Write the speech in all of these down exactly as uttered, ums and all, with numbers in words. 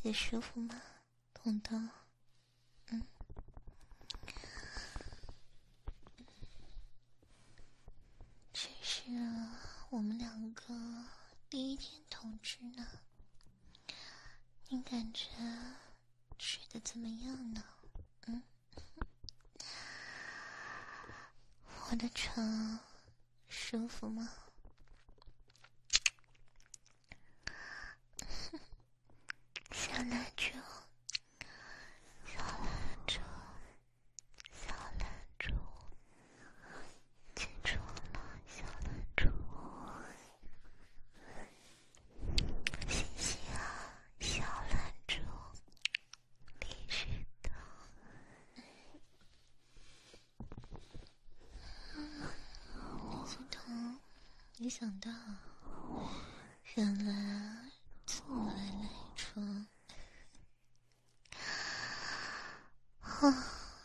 睡得舒服吗，彤彤？嗯，这是我们两个第一天同居呢，你感觉睡得怎么样呢？嗯，我的床舒服吗？小蜡烛，小蜡烛，小蜡烛，起床了，小蜡烛，谢谢啊，小蜡烛，你是的。李子彤，没想到，原来这么来赖床。啊，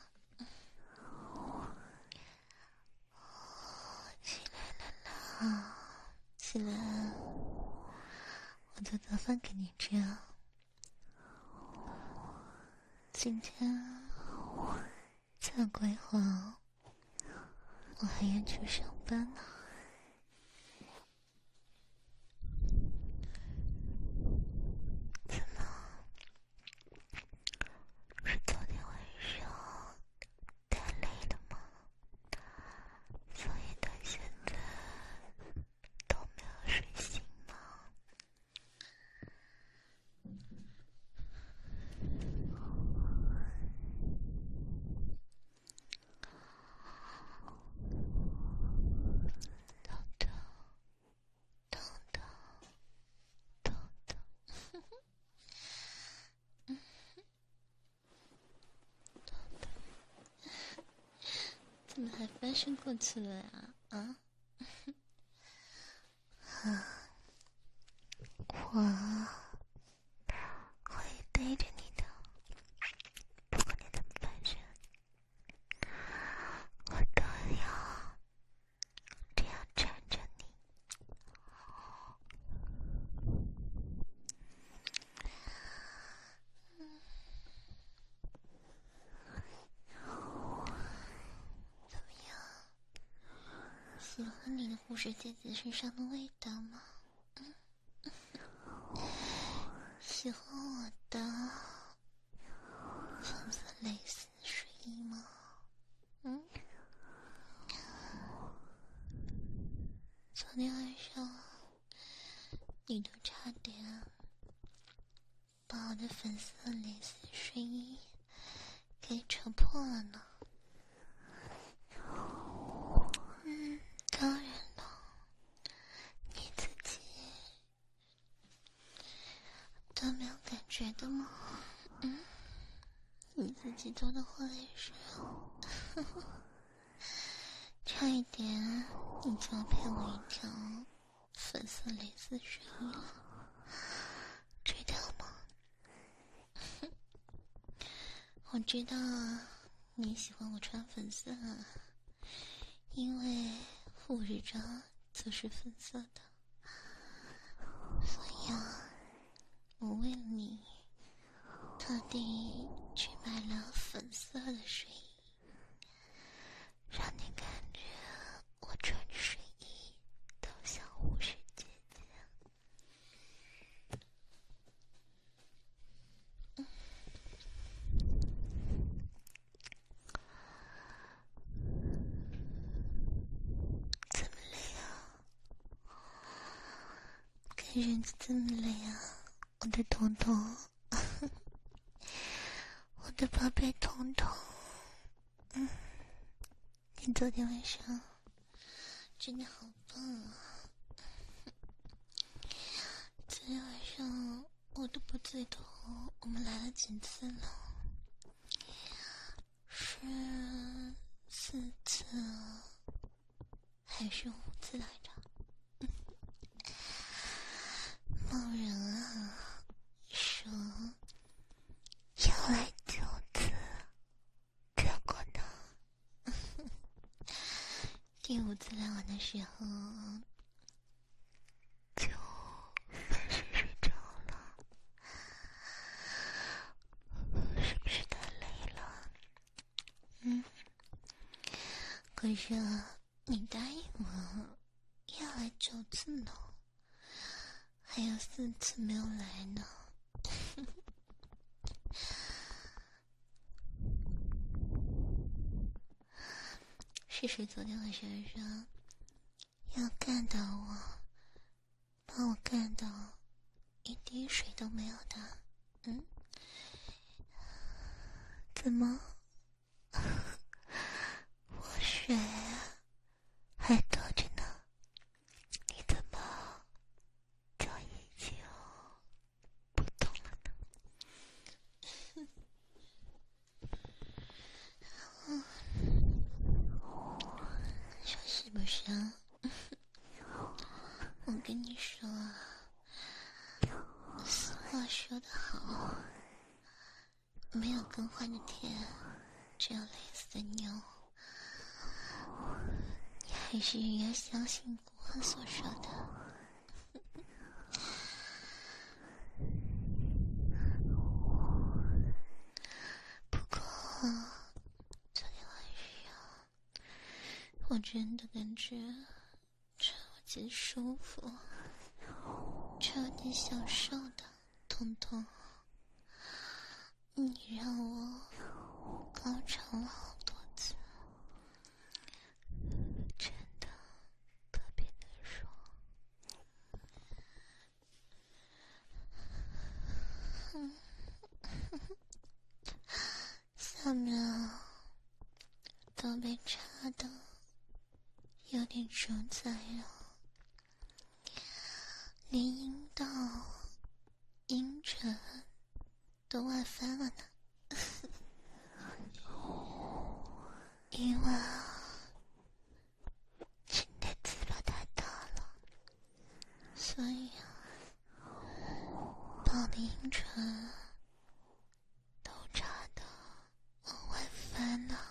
起来了啦，起来了，我做早饭给你吃啊。今天再过一会儿，我还要去上班呢。怎么？是昨天晚上太累了吗？所以到现在都没有睡醒吗？彤彤，彤彤，彤彤，怎么还翻身过去了呀？啊？啊，我会背着你的，不管你怎么翻身，我都要这样缠着你。怎么样？喜欢你的护士姐姐身上的味道吗？嗯，喜欢我的粉色蕾丝睡衣吗？嗯，昨天晚上你都差点把我的粉色蕾丝睡衣给扯破了呢。嗯，当然了，你自己都没有感觉的吗？嗯，你自己做的坏事，差一点你就要骗我一条粉色蕾丝睡衣了，知道吗？我知道你喜欢我穿粉色啊，因为护士长就是粉色的，所以啊，我为了你特地去买了粉色的睡衣，让你感觉我穿睡衣都像护士姐姐。嗯，怎么了呀？看人家这么累啊，我的彤彤，我的宝贝彤彤，嗯，你昨天晚上真的好棒啊！昨天晚上我都不记得我们来了几次了，是四次还是五次来着？某人啊说要来九次，结果呢，第五次来玩的时候就分身睡着了。 可是你答应我要来九次呢，还有四次没有来呢。是谁昨天晚上说要干到我，把我干到一滴水都没有的？嗯？怎么？我水还多着呢，你怎么就已经不动了呢？说是不是啊？我跟你说啊，俗话说得好，没有更换的天，只有累死的牛。你还是要相信我所说的。不过昨天晚上我真的感觉超级舒服，超级享受的，彤彤，你让我高潮了好多次，真的特别的爽。下面都被插的有点出彩了，连阴道、阴唇都外翻了呢。因为你的鸡巴太大了，所以啊，把我的阴唇都插的往外翻了。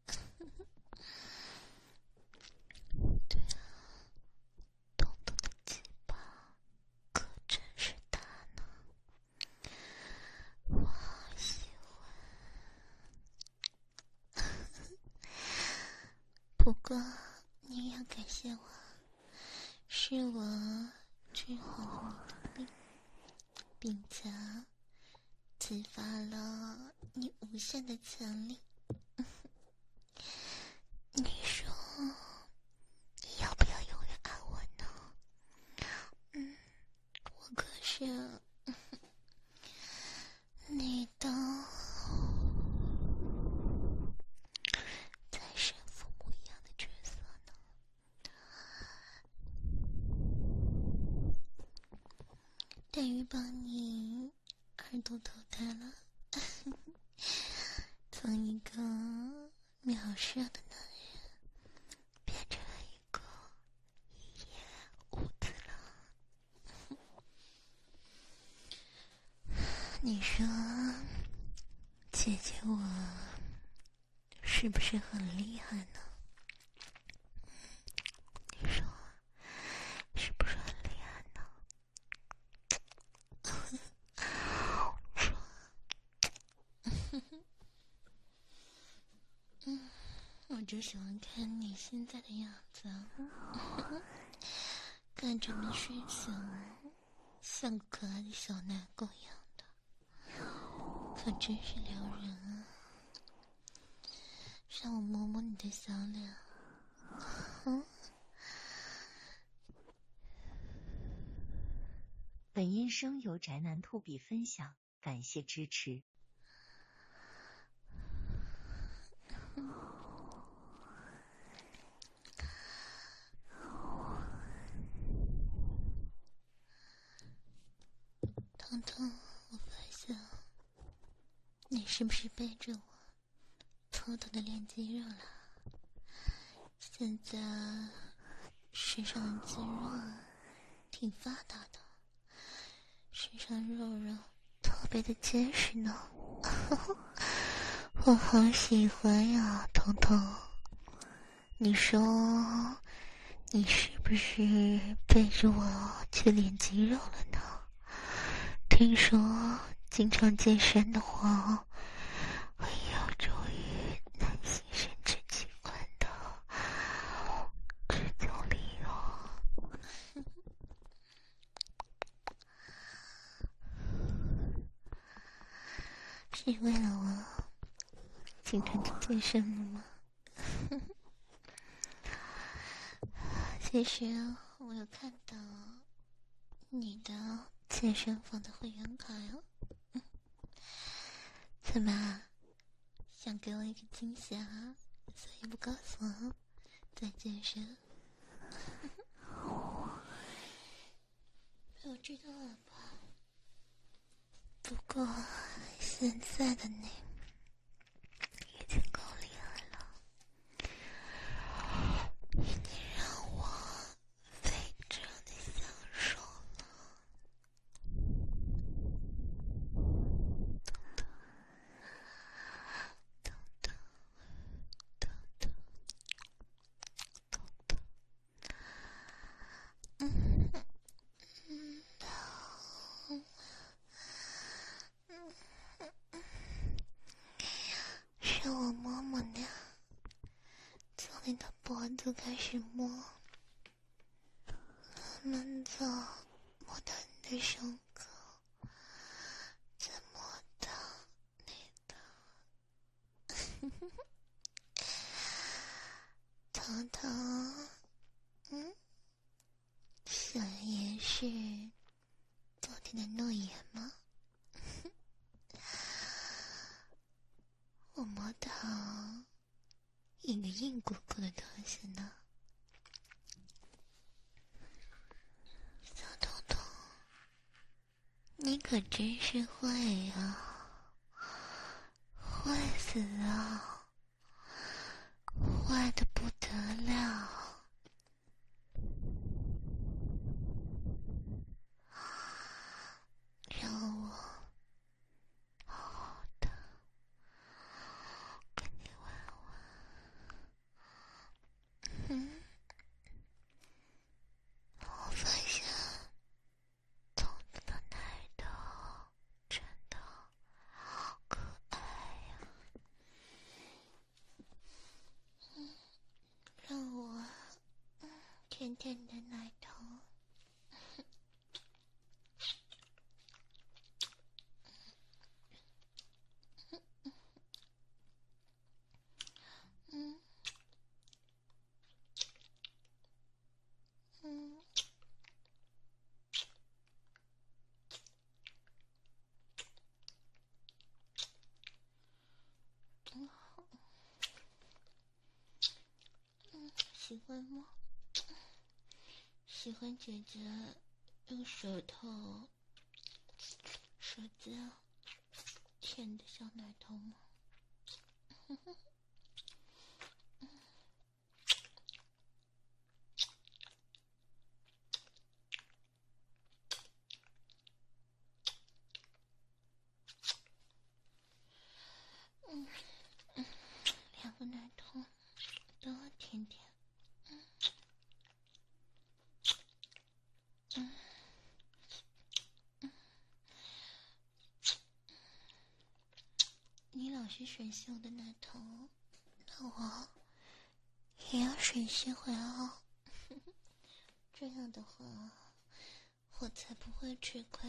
对啊，东东的鸡巴可真是大呢，我好喜欢。不过你也要感谢我，是我治好了你的病，并且激发了你无限的潜力。你说你要不要永远爱我呢？嗯，我可是你的财神父母一样的角色呢。等于帮你耳朵投胎了，从一个秒射的男人变成了一个一夜无子了。你说姐姐我是不是很厉害呢？你说是不是很厉害呢？嗯，我就喜欢看你现在的样子，看着你睡醒，像个可爱的小奶狗一样的，可真是撩人啊！让我摸摸你的小脸。嗯。 本音声由宅男兔比分享，感谢支持。 彤彤，我发现你是不是背着我偷偷的练肌肉了？现在身上的肌肉挺发达的，身上肉肉特别的结实呢。我好喜欢呀，彤彤。你说你是不是背着我去练肌肉了呢？听说经常健身的话会有助于男性生殖器官的是为了我经常去健身了吗？其实我有看到你的健身房的会员卡哟。怎么想给我一个惊喜啊？所以不告诉我在健身。我知道了吧？不过现在的你已经够厉害了，你让我非常的享受了。等等等等等等，嗯嗯嗯。让我摸摸你，从你的脖子开始摸，慢慢的摸到你的胸口，再摸到你的头头。嗯，想也是昨天的诺言吗？我摸到一个硬鼓鼓的东西呢。小头头，你可真是坏呀，坏死了，坏的不得了。让我好好的跟你玩玩。嗯，我发现头子的奶头真的好可爱呀。嗯，让我嗯舔舔你的奶头。嗯嗯嗯，嗯，喜欢吗？喜欢姐姐用舌头、舌尖舔的小奶头吗？嗯嗯，两个奶头都要舔舔。嗯嗯嗯，你老是吮吸我的奶头，那我也要吮吸回哦。这样的话，我才不会吃亏。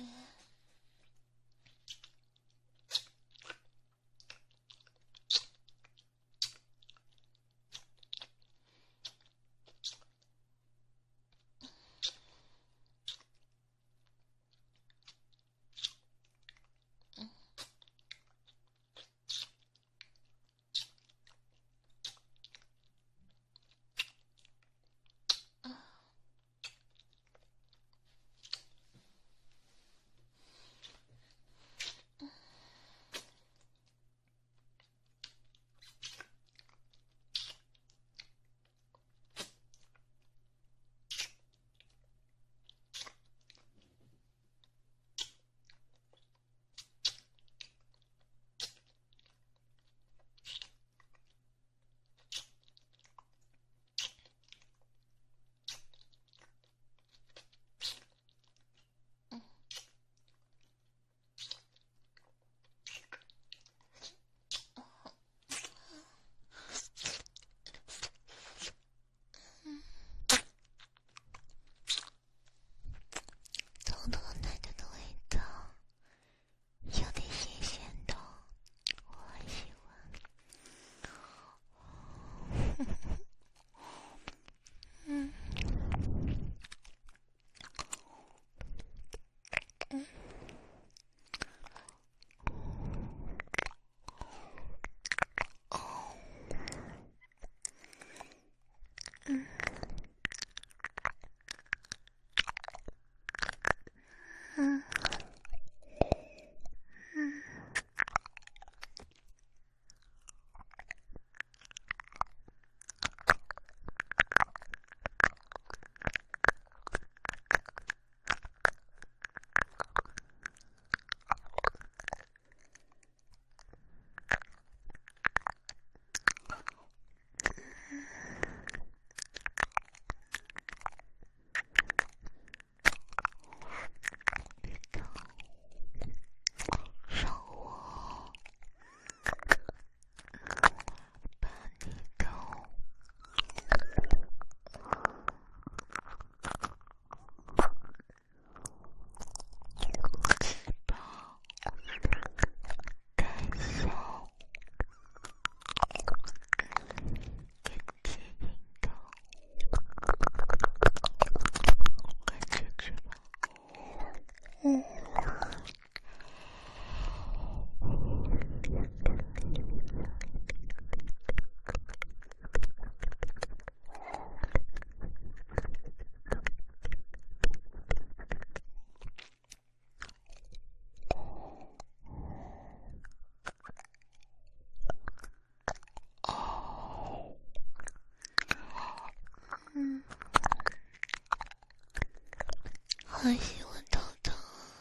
好喜欢头头，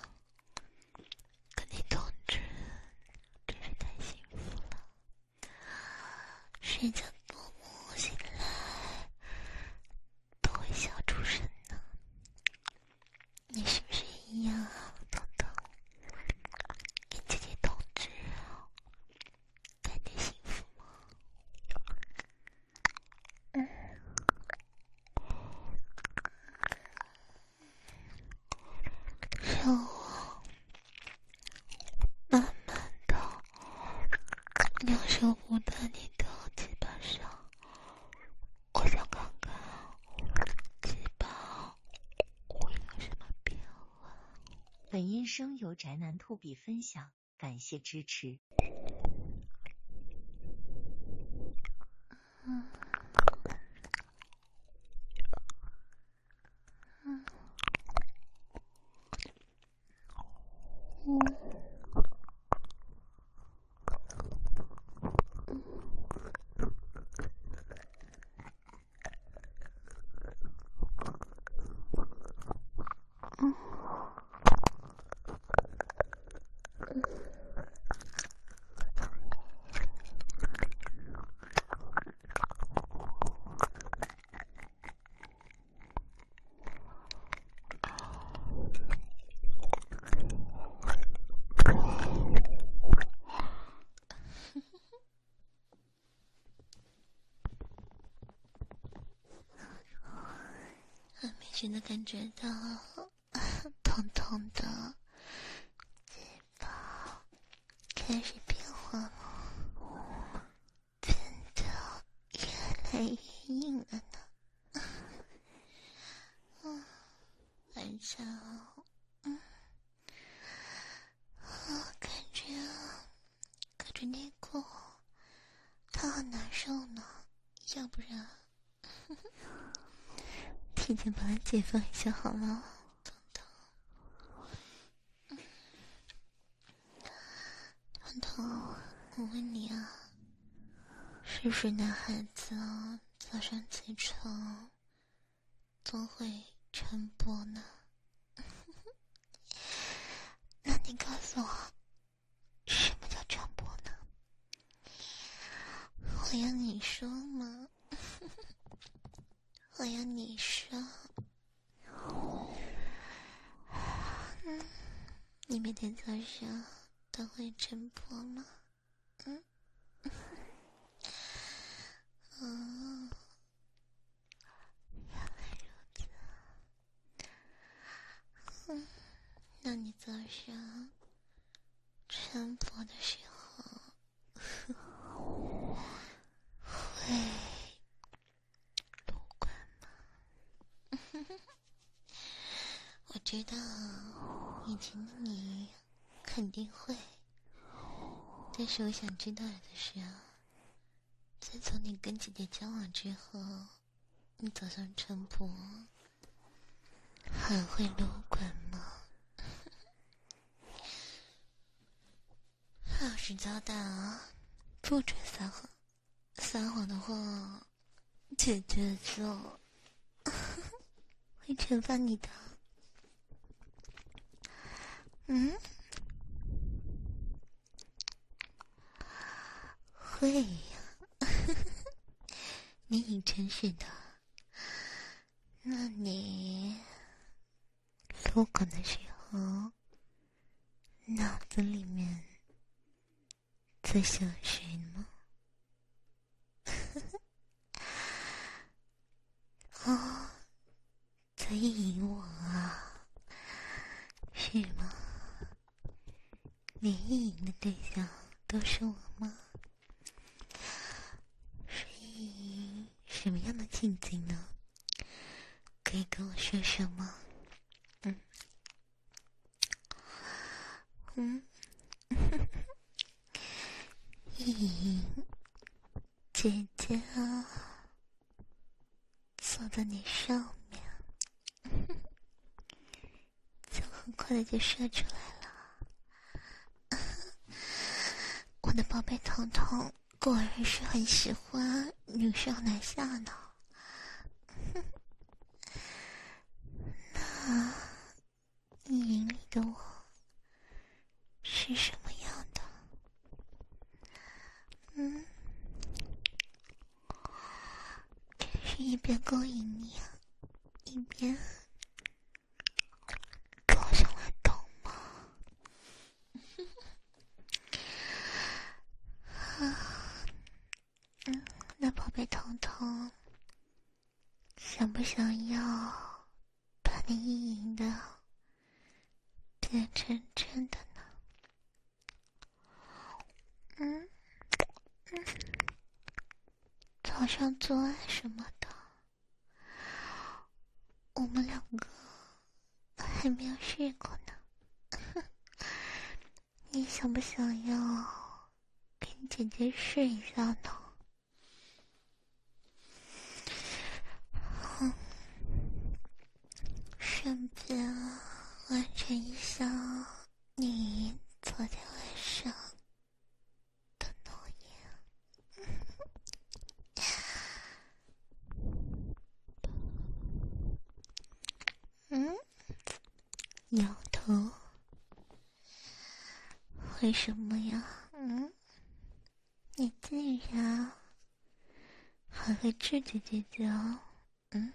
跟你同居真是太幸福了。睡觉多么醒来都会笑出声呢。你是不是一样啊，头头？跟姐姐同居，感觉幸福吗？嗯。让我慢慢的两手扶在你的肩膀上，我想看看肩膀会有什么变化。 本音声由宅男兔比分享，感谢支持。 嗯嗯嗯嗯很明显的感觉到痛痛的肩膀开始变化了，变得越来越硬了呢。嗯，而且嗯啊，感觉隔着内裤它很难受呢，要不然提前把它解放一下好了。彤彤，彤彤，我问你啊，是不是男孩子啊，早上起床总会晨勃呢？那你告诉我，什么叫晨勃呢？我要你说嘛，我要你说。嗯，你每天早上都会晨勃吗？嗯，哦，原来如此。嗯，那你早上晨勃的时候会撸管吗？我知道以前的你肯定会，但是我想知道的是啊，自从你跟姐姐交往之后，你早上晨勃还会撸管吗？老实交代啊，不准撒谎，撒谎的话姐姐就会惩罚你的。嗯，会呀。你挺诚实的。那你撸管的时候，脑子里面在想谁吗？哦，在意淫我啊，是吗？连意淫的对象都是我吗？是意淫什么样的情景呢？可以跟我说说吗？嗯嗯，意淫姐姐啊，坐在你上面，就很快的就射出来了。我的宝贝彤彤果然是很喜欢女上男下呢。那一边勾引你，一边坐上来懂吗？嗯，那宝贝彤彤，想不想要把你意淫的变成真的呢？嗯嗯，早上做爱什么的，我们两个还没有试过呢。你想不想要跟姐姐试一下呢？嗯，顺便完成一下你昨天晚上的诺言。嗯，摇头。为什么呀？嗯，你竟然还会拒绝姐姐哦？嗯，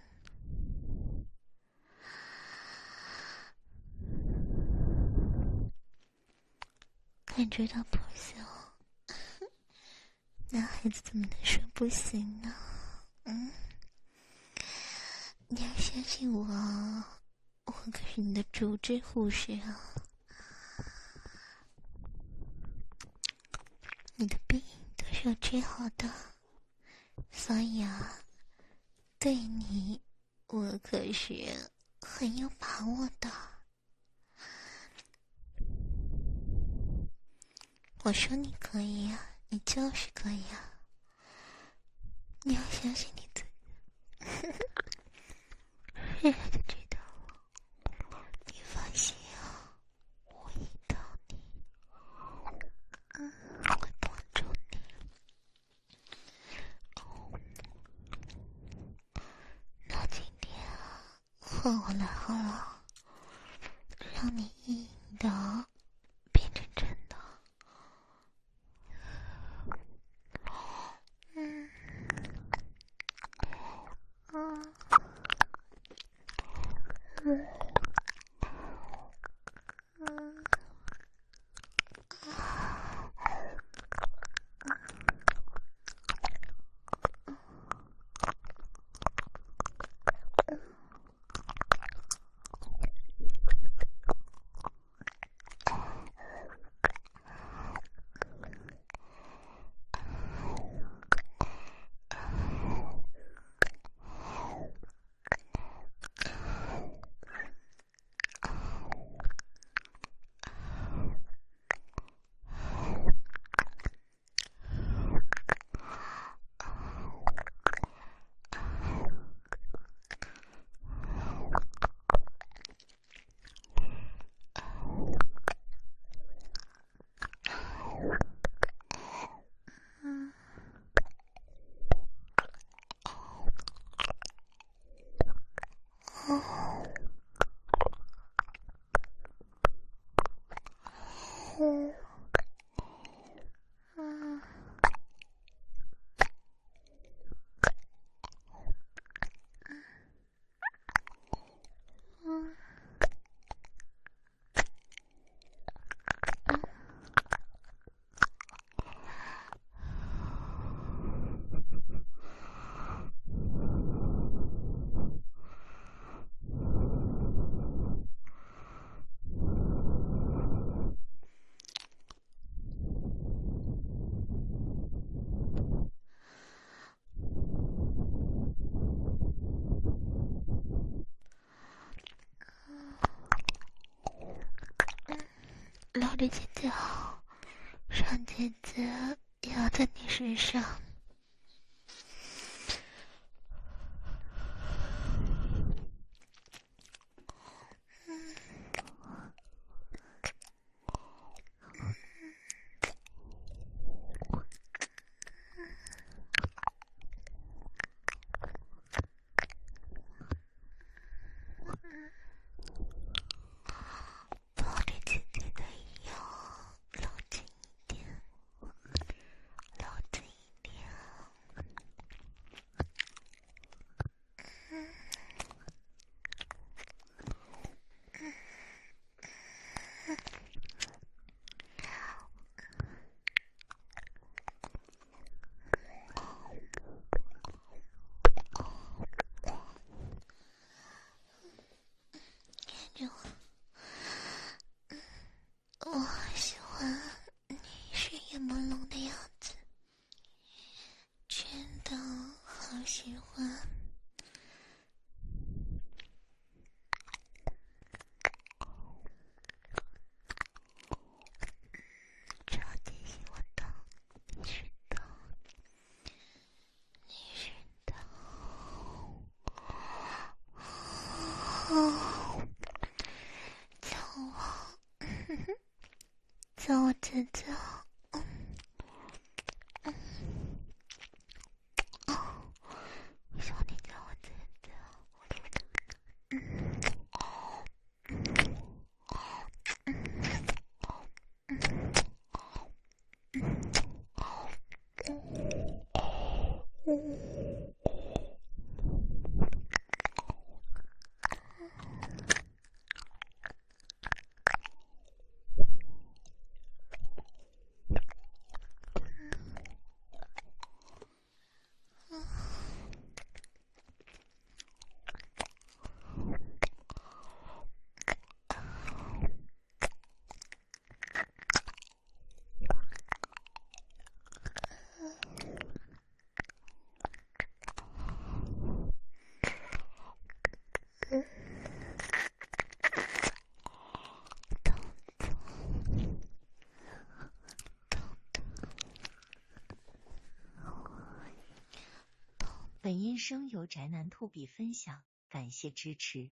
感觉到不行，男孩子怎么能说不行呢？嗯，你要相信我，我可是你的主治护士啊！你的病都是我治好的，所以啊，对你我可是很有把握的。我说你可以啊，你就是可以啊！你要相信你自己。现在就知道了，你放心啊，我引导你，嗯，我会帮助你。那今天啊，换我来好了，让你意淫的变成真的。嗯，嗯，嗯，嗯。嗯，嗯，嗯，搂着姐姐好，让姐姐压在你身上。抱着姐姐的腰，搂紧一点，搂紧一点。 本声由宅男兔比分享，感谢支持。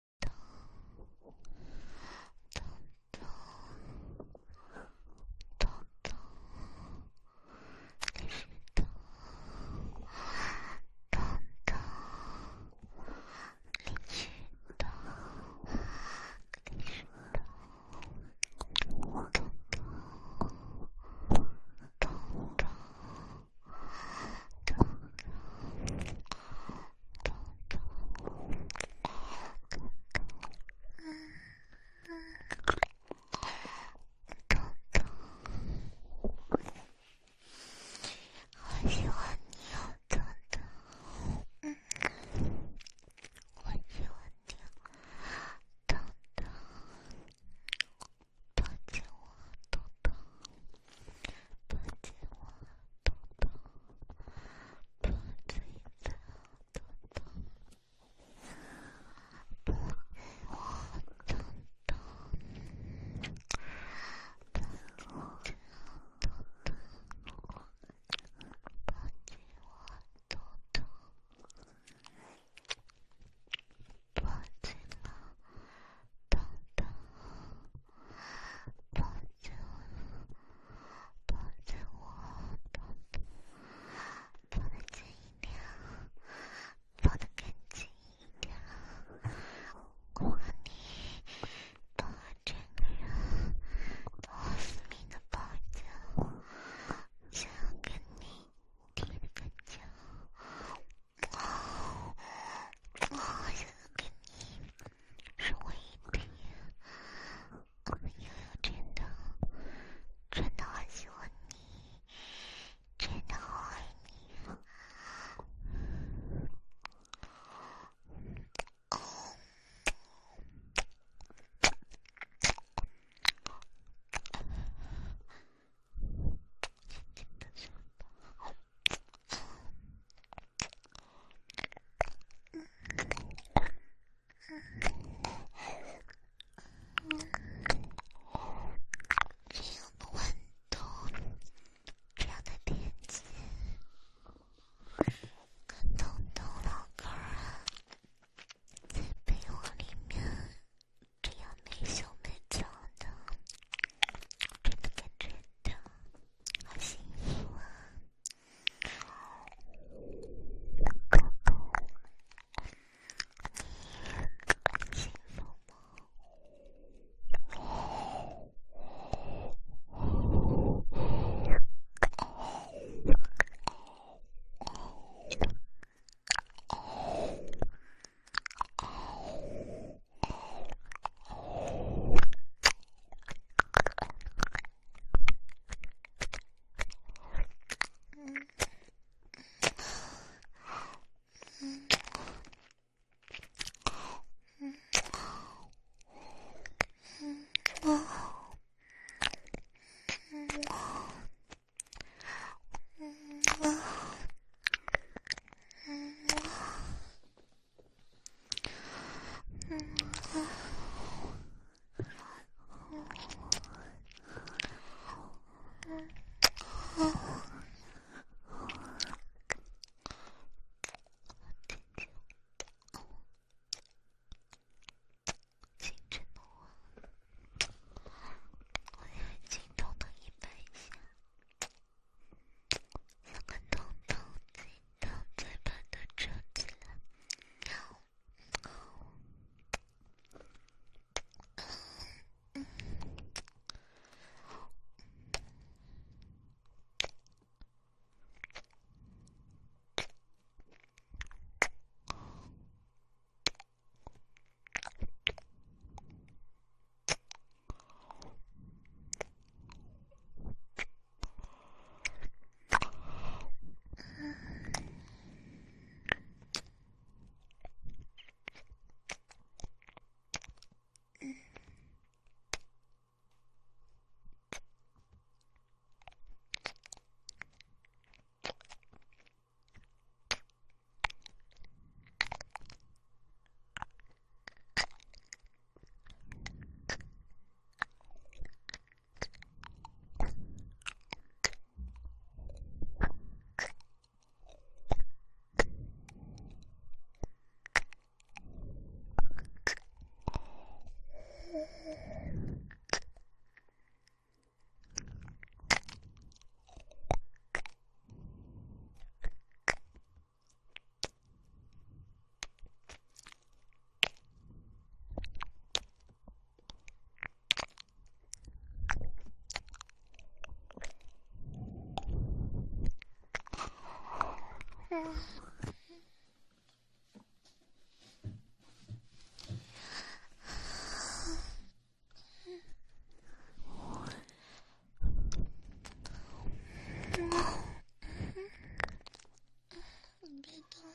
别动，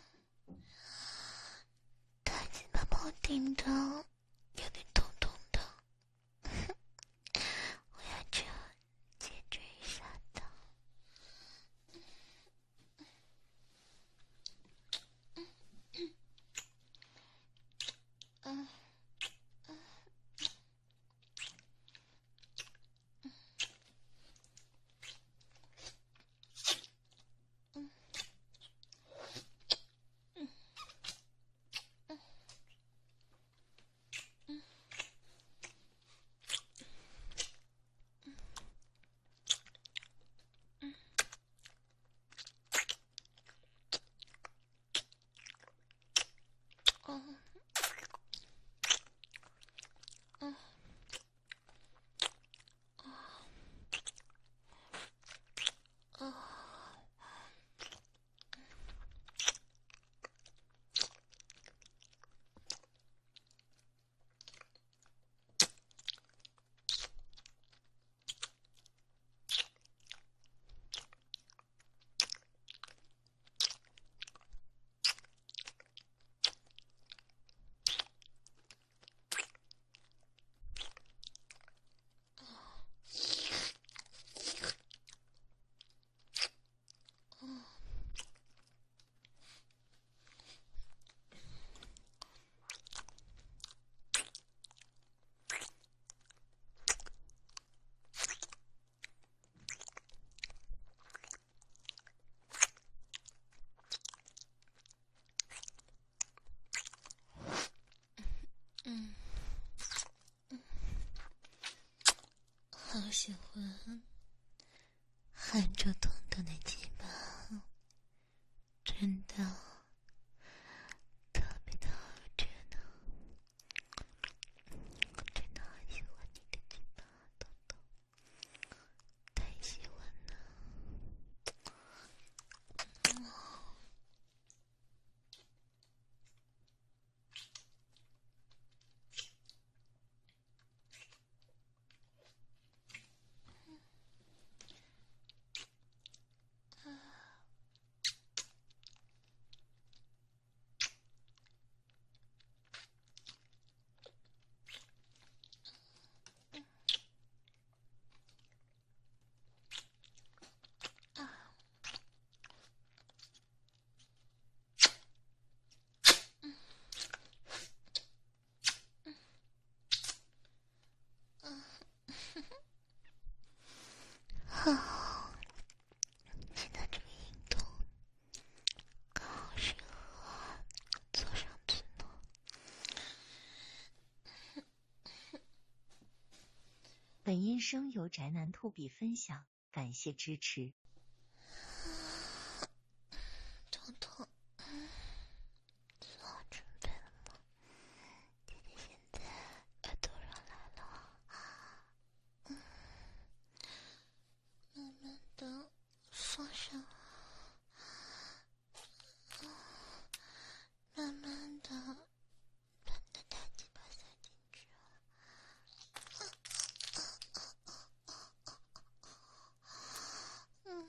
他已经把我顶到有点痛痛的，我要去解决一下他。嗯。嗯，好喜欢含着痛痛的鸡巴，真的特别的好吃呢，真的好喜欢你的鸡巴，痛痛，太喜欢了。好，现在这个运动刚好适合坐上去呢。 本音声由宅男兔比分享，感谢支持。 痛痛，做好准备了吗？姐姐现在耳朵上来了，嗯，慢慢的放上，嗯，慢慢的把你的大鸡巴塞进去，嗯。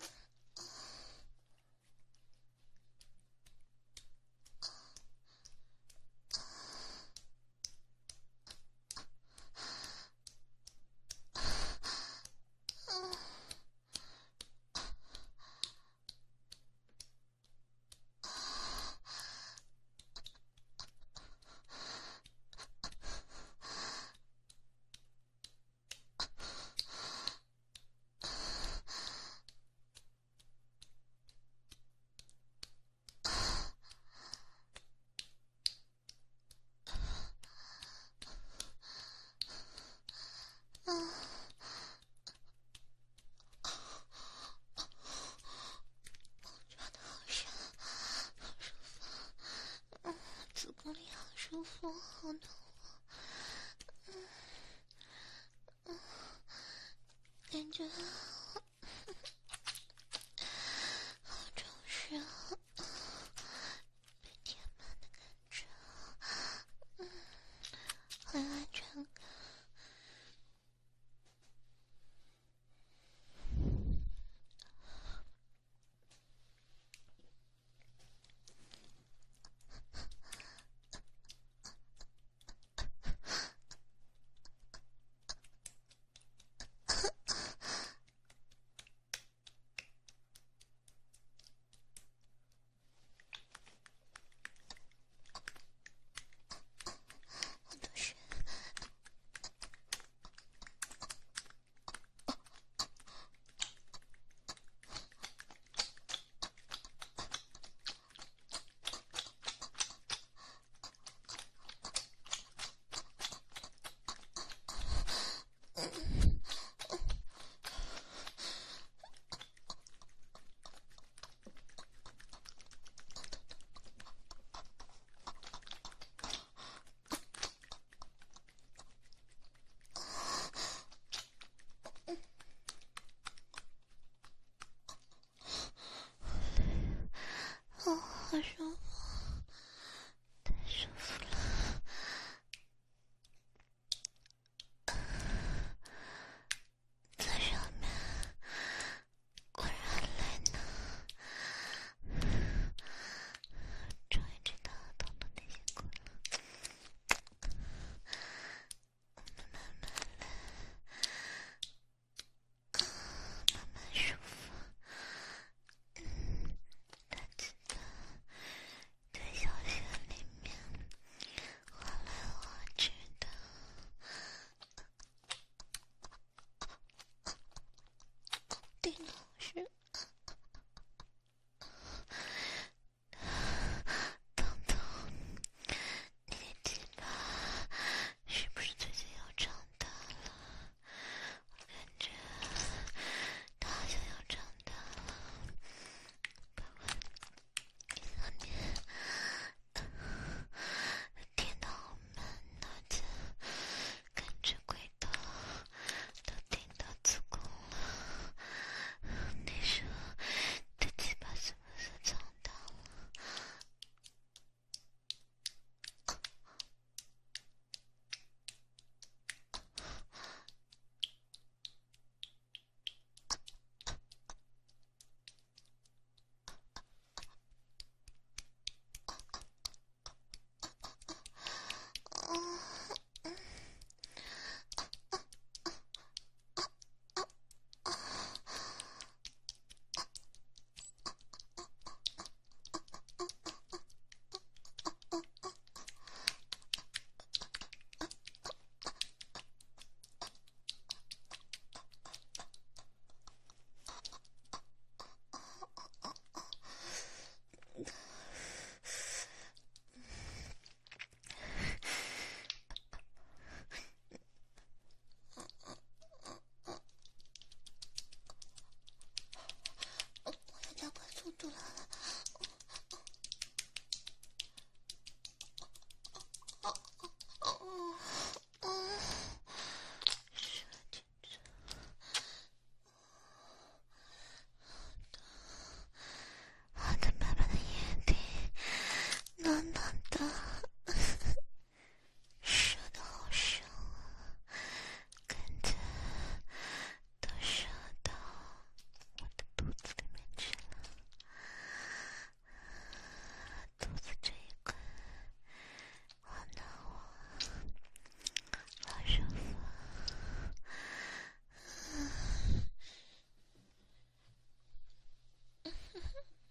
子宫里好舒服，好暖和，嗯嗯，感觉好，好充实啊！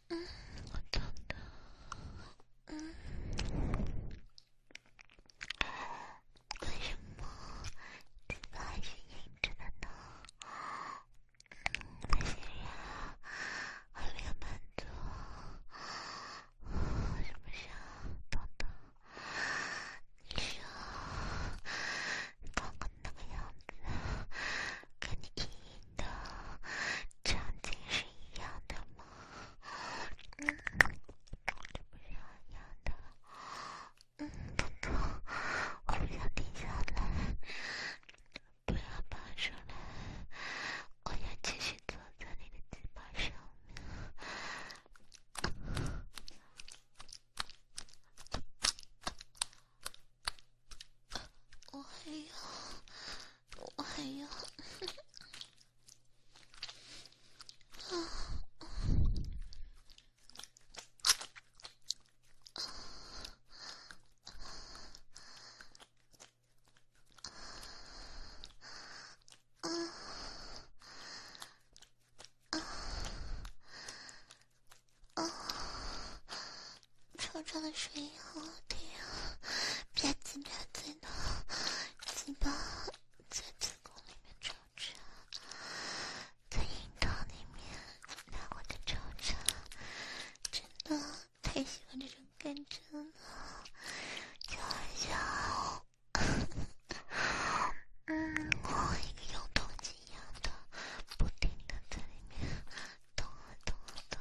嗯，我懂的。嗯，为什么嘴巴还是硬着的呢？那些人还没有满足，是不是啊？懂的。你说刚刚那个样子，跟你意淫的场景是一样的吗？嗯，这不是一样的。嗯，彤彤，我不想停下来，不要拔出来，我要继续坐在你的嘴巴上面。我还要，我还要。啊。吵吵的声音好好听啊！吧唧吧唧的，鸡巴在子宫里面抽插，在阴道里面来回的抽插，真的太喜欢这种感觉了，就好像嗯，我一个永动机一样的，不停的在里面动啊动啊动，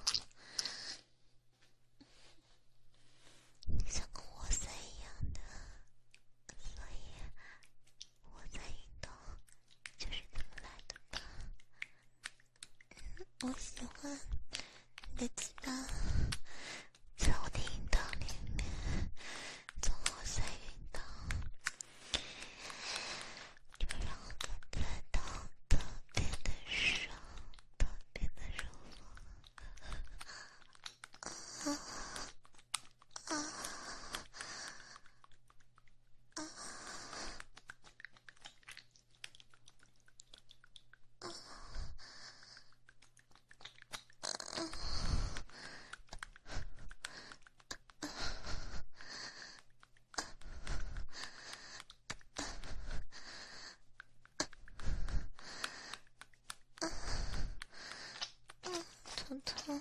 像个活塞一样的，所以我在运动就是这么来的吧。我喜欢你的鸡巴在我的阴道里面做活塞运动，就让我感觉到特别的爽，特别的舒服。啊啊啊！彤彤，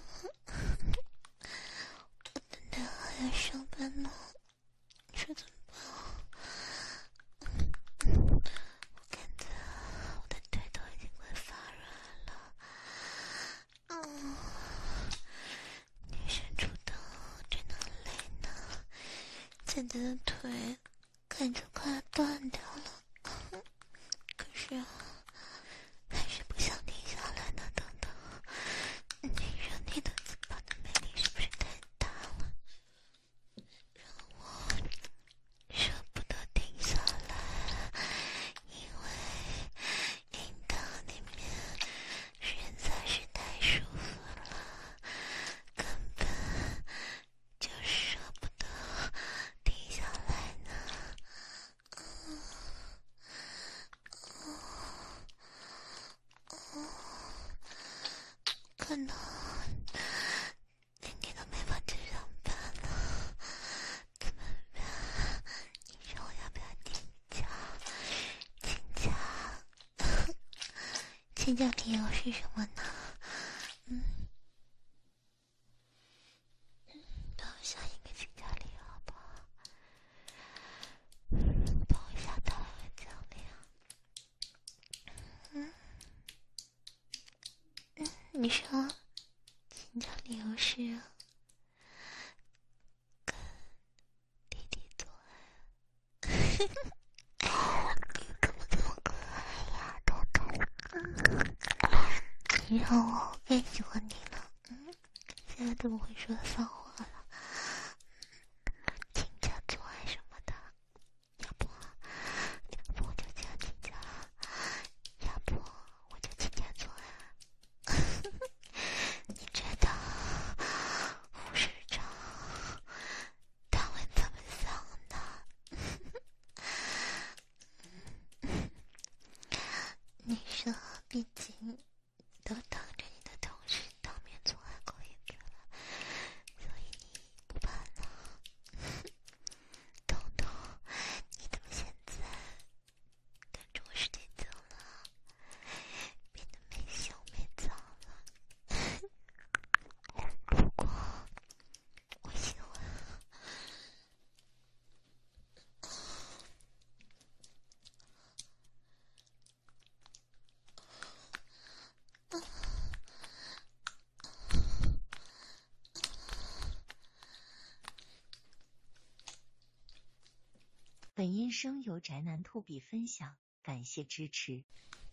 我等等还要上班呢，你说怎么办？我感觉我的腿都已经快发软了。嗯，女生主动真的很累呢，姐姐的腿感觉快要断掉了，可是还是不想停下来呢。等等，你说你的嘴巴的魅力是不是太大了，让我舍不得停下来？因为阴道里面实在是太舒服了，根本就舍不得停下来呢。嗯嗯，可能今天都没法去上班了，怎么办？你说我要不要请假？请假？请假理由是什么呢？嗯，帮我想一个请假理由好不好？帮我想到了个奖励。嗯嗯，你说请假理由是跟弟弟做爱。你怎么这么可爱呀，彤彤？嗯，你让我更喜欢你了。嗯，现在怎么会说脏话了？请假做爱什么的，要不要不我就请请假，要不我就请假做爱。你觉得护士长他会怎么想呢？你说毕竟都当着你的同事当面做爱过一次了， 本音声由宅男兔比分享，感谢支持。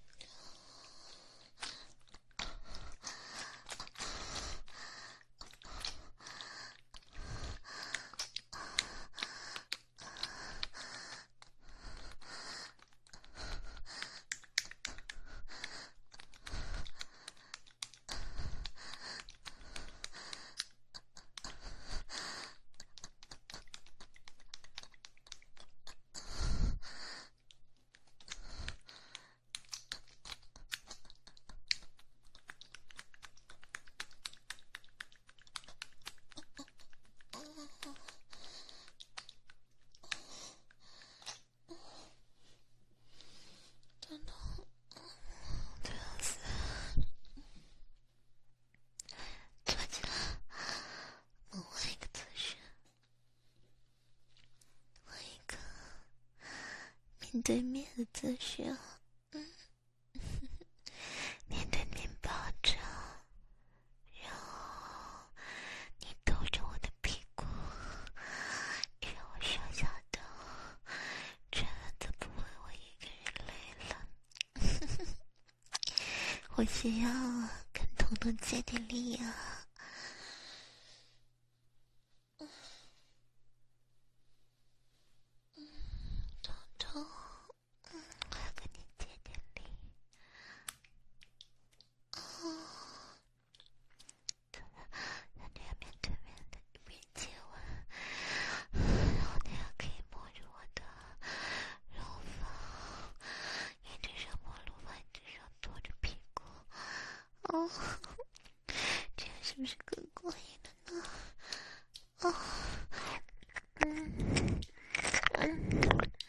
面对面的姿势，嗯，面对面抱着，然后你抖着我的屁股，让我小小的，这样子不会我一个人累了。我需要跟彤彤借点力啊。哦，这样是不是更过瘾了呢？哦，嗯嗯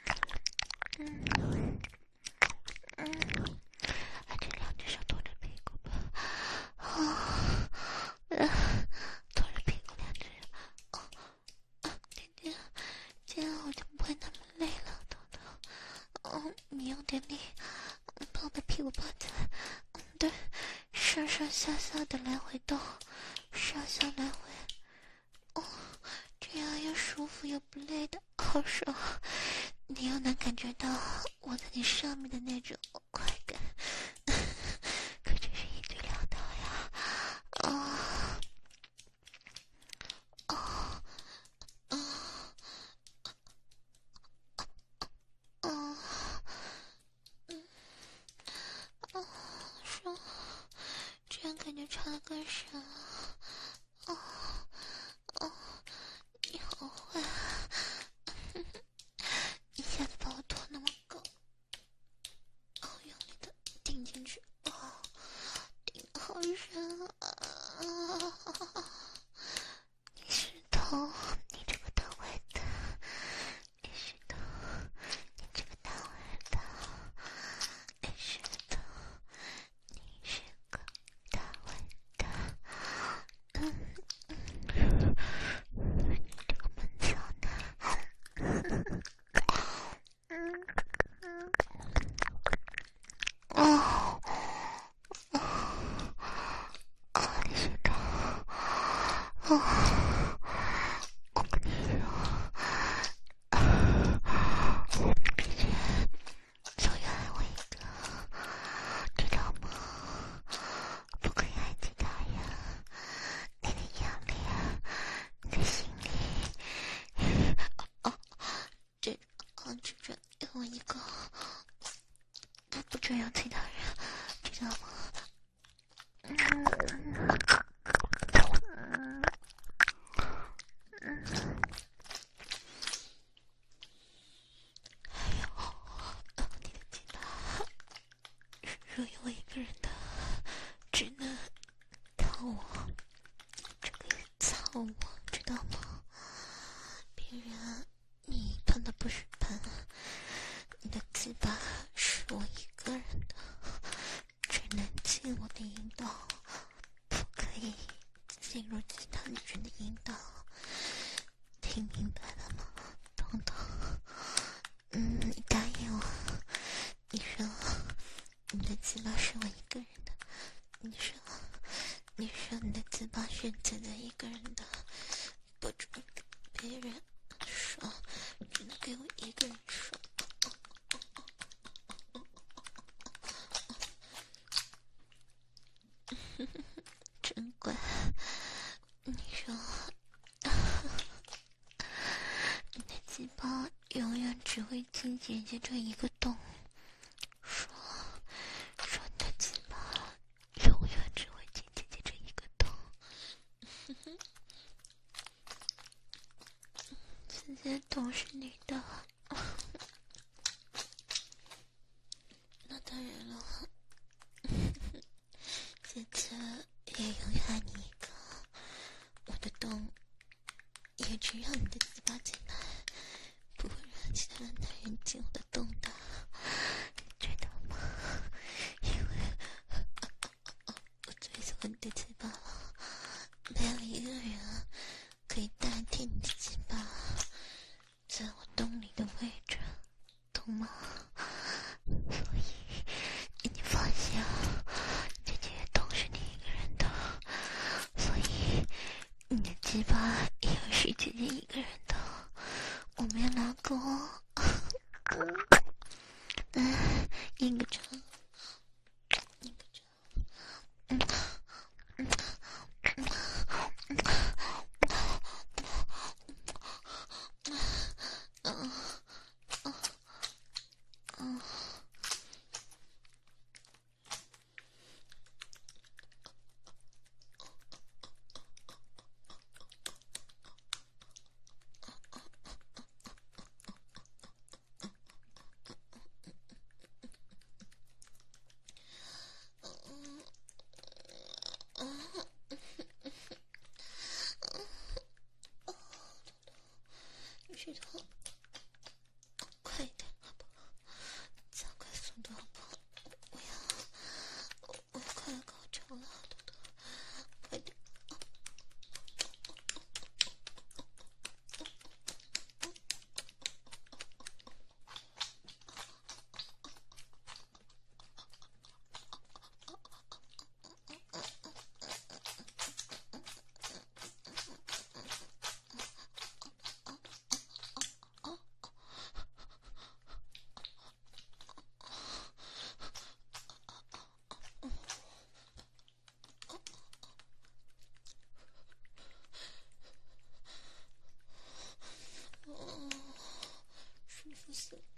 嗯嗯，还是两只手托着屁股吧。啊，呃，托着屁股，两只手。哦，啊，这样这样我就不会那么累了，彤彤。哦，你用点力，把我的屁股抱起来。嗯，对。上上下下的来回动，上下来回，哦，这样又舒服又不累的，好爽！你又能感觉到我在你上面的那种快感，可真是一举两得呀！啊啊啊啊！嗯啊，爽！这样感觉插得更深了。哦哦，你好坏啊！一下子把我拖那么高，哦，用力的顶进去，哦，顶得好深啊！你石头，你这个大坏蛋！你石头，你这个大坏蛋！你石头，你是个大坏蛋！嗯嗯，你这个闷骚男！嗯嗯，哦哦哦，你石头，哦，我跟你说，你必须永远爱我一个，知道吗？不可以爱其他人，你的眼里，你的心里，哦，这哦，只准有我一个，不不准有其他人，知道吗？嗯嗯嗯。还有，你的鸡巴，若有我一个人的，只能操我，只可以操我，知道吗？别人你喷的不是喷，你的鸡巴是我一个人的，只能进我的阴道，不可以进入其他女人的阴道，听明白了吗，彤彤？嗯，你答应我，你说你的鸡巴是我一个人的，你说你说你的鸡巴是自己一个人的，不准给别人说，只能给我一个人说。 亲姐姐这一个洞，说说你的鸡巴永远只会进姐姐这一个洞。姐姐洞是你的，那当然了，姐姐也永远爱你一个。我的洞也只让你的鸡巴进来，不会让其他的男人进我的洞的，知道吗？因为我最喜欢你的鸡巴了，没有一个人可以代替你的鸡巴在我洞里的位置，懂吗？所以你放心啊，姐姐洞是你一个人的，所以你的鸡巴也是姐姐一个人的，我没有拿过。嗯，一个针，一个针，嗯嗯嗯嗯嗯嗯嗯。是的，快一点好不好？加快速度好不好？我要，我要快要高潮了，豆豆，快点！舒服死了！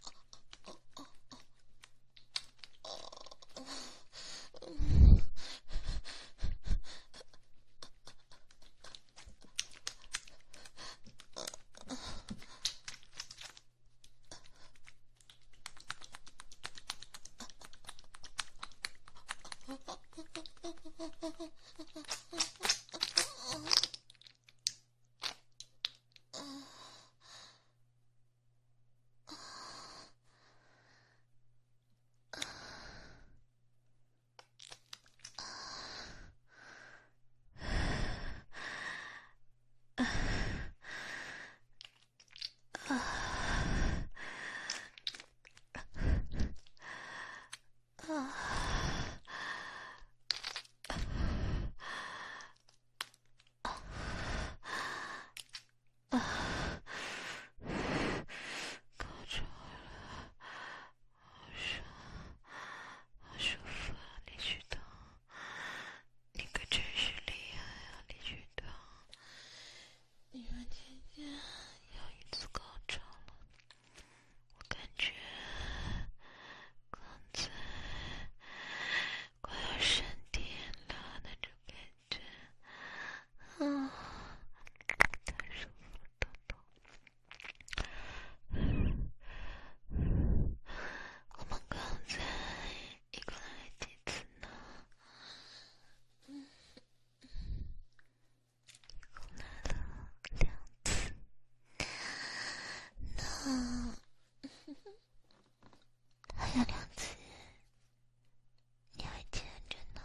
还有两次，你还牵着呢，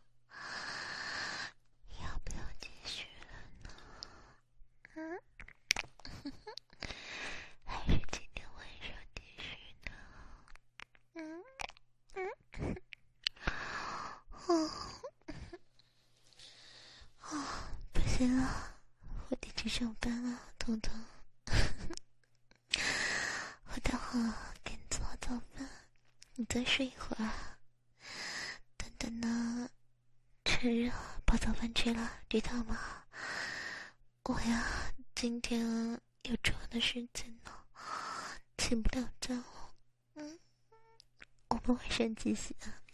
要不要继续了呢？嗯，还是今天晚上继续呢？嗯嗯，哦哦，不行了，我得去上班了，彤彤。我待会儿给你做好早饭，你再睡一会儿。等等呢，吃热把早饭吃了，知道吗？我呀，今天有重要的事情呢， 请不了账哦。嗯，我们晚上继续啊。